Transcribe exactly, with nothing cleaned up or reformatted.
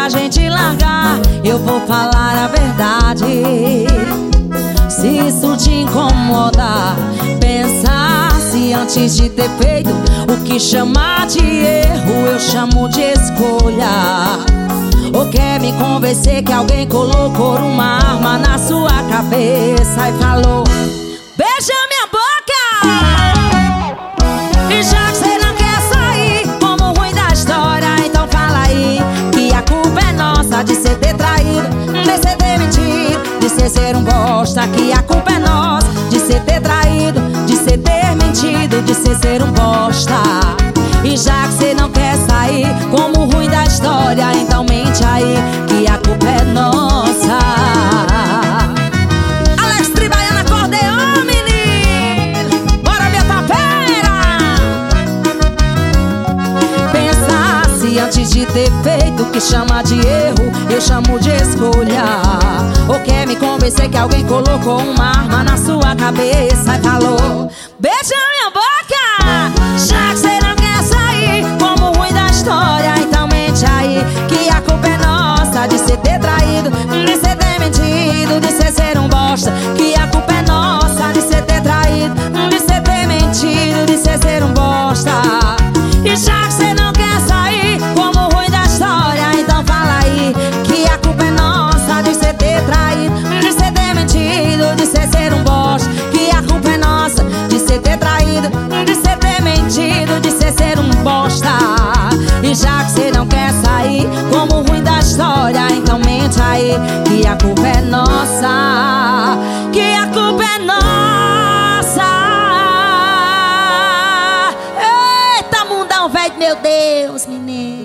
gente largar, eu vou falar a verdade. Se isso te incomodar, pensasse antes de ter feito. O que chamar de erro eu chamo de escolha. Ou quer me convencer que alguém colocou uma arma na sua cabeça e falou: beija minha boca. E já que você não quer sair como ruim da história, então fala aí que a culpa é nossa de cê ter traído, de cê ter mentido, de cê ser um bosta. Que a culpa é nossa de cê ter traído, de cê ter mentido, de cê ser um bosta. E já que cê não quer sair como ruim da história, então mente aí que a culpa é nossa. Alex Tribaiano, acordeon, menino. Bora ver tua feira. Pensasse antes de ter feito. O que chama de erro eu chamo de escolha. Ou quer me convencer que alguém colocou uma arma na sua cabeça e falou: beija minha boca. Já que cê não quer sair como ruim da história, então mente aí que a culpa é nossa de cê ter traído, de cê ter mentido, de cê ser um bosta. Que a culpa é nossa de cê ter traído, de cê ter mentido, de cê ser um bosta. E já que cê não quer sair como ruim da história, então fala aí que a culpa é nossa de cê ter traído, de cê ter mentido, de cê ser um bosta. Que a culpa é nossa de cê ter traído, de cê ter mentido, de cê ser um bosta. E já que cê não quer sair como ruim da história, então mente aí que a culpa é nossa, que a culpa é nossa. Eita, mundão velho, meu Deus, menino.